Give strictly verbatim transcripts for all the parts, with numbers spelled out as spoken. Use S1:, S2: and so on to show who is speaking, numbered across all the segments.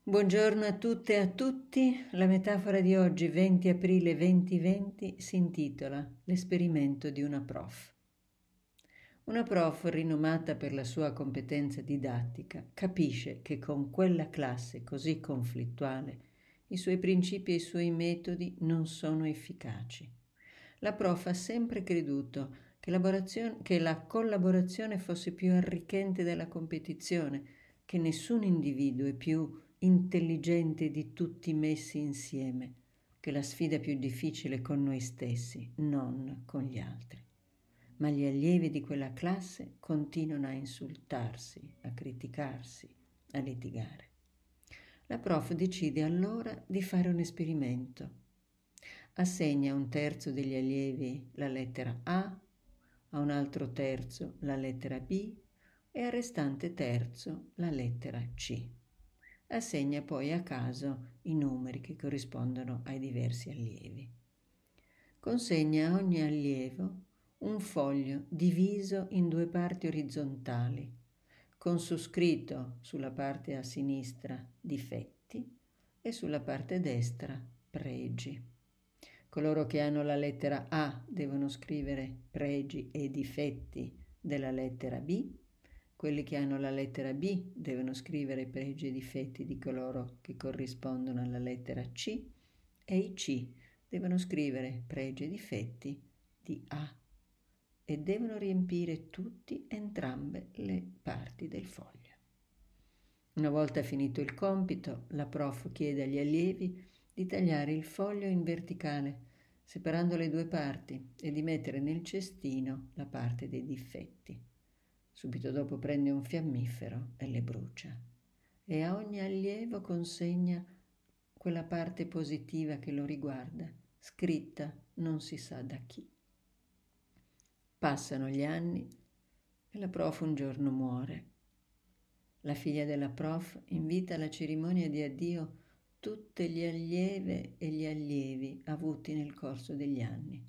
S1: Buongiorno a tutte e a tutti. La metafora di oggi, venti aprile duemilaventi, si intitola L'esperimento di una prof. Una prof rinomata per la sua competenza didattica capisce che con quella classe così conflittuale i suoi principi e i suoi metodi non sono efficaci. La prof ha sempre creduto che, che la collaborazione fosse più arricchente della competizione, che nessun individuo è più intelligente di tutti messi insieme, che la sfida più difficile è con noi stessi, non con gli altri. Ma gli allievi di quella classe continuano a insultarsi, a criticarsi, a litigare. La prof decide allora di fare un esperimento. Assegna a un terzo degli allievi la lettera A, a un altro terzo la lettera B e al restante terzo la lettera C. Assegna poi a caso i numeri che corrispondono ai diversi allievi. Consegna a ogni allievo un foglio diviso in due parti orizzontali, con su scritto sulla parte a sinistra difetti e sulla parte destra pregi. Coloro che hanno la lettera A devono scrivere pregi e difetti della lettera B. Quelli che hanno la lettera B devono scrivere pregi e difetti di coloro che corrispondono alla lettera C e i C devono scrivere pregi e difetti di A e devono riempire tutti entrambe le parti del foglio. Una volta finito il compito, la prof chiede agli allievi di tagliare il foglio in verticale, separando le due parti, e di mettere nel cestino la parte dei difetti. Subito dopo prende un fiammifero e le brucia, e a ogni allievo consegna quella parte positiva che lo riguarda, scritta non si sa da chi. Passano gli anni e la prof un giorno muore. La figlia della prof invita alla cerimonia di addio tutte le allieve e gli allievi avuti nel corso degli anni.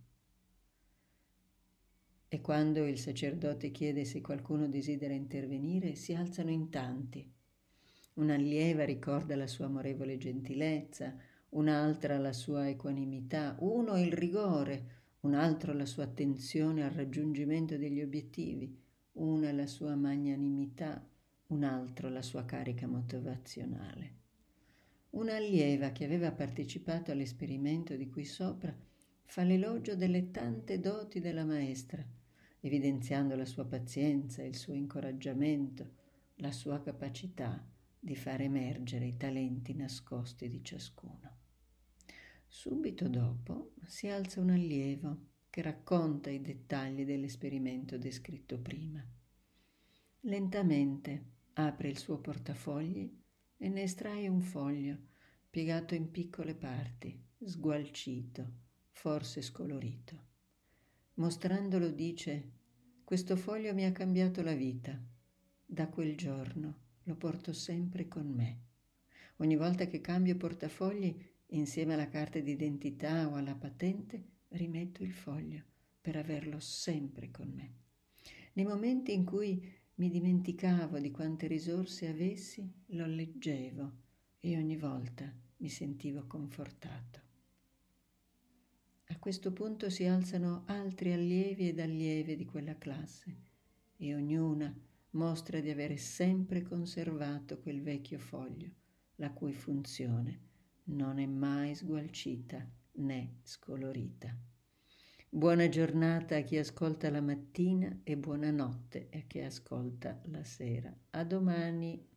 S1: E quando il sacerdote chiede se qualcuno desidera intervenire, si alzano in tanti. Un'allieva ricorda la sua amorevole gentilezza, un'altra la sua equanimità, uno il rigore, un altro la sua attenzione al raggiungimento degli obiettivi, una la sua magnanimità, un altro la sua carica motivazionale. Un'allieva che aveva partecipato all'esperimento di qui sopra fa l'elogio delle tante doti della maestra, evidenziando la sua pazienza, il suo incoraggiamento, la sua capacità di far emergere i talenti nascosti di ciascuno. Subito dopo si alza un allievo che racconta i dettagli dell'esperimento descritto prima. Lentamente apre il suo portafogli e ne estrae un foglio piegato in piccole parti, sgualcito, forse scolorito. Mostrandolo dice: «Questo foglio mi ha cambiato la vita. Da quel giorno lo porto sempre con me. Ogni volta che cambio portafogli, insieme alla carta d'identità o alla patente, rimetto il foglio per averlo sempre con me. Nei momenti in cui mi dimenticavo di quante risorse avessi, lo leggevo e ogni volta mi sentivo confortato». A questo punto si alzano altri allievi ed allieve di quella classe e ognuna mostra di avere sempre conservato quel vecchio foglio, la cui funzione non è mai sgualcita né scolorita. Buona giornata a chi ascolta la mattina e buonanotte a chi ascolta la sera. A domani.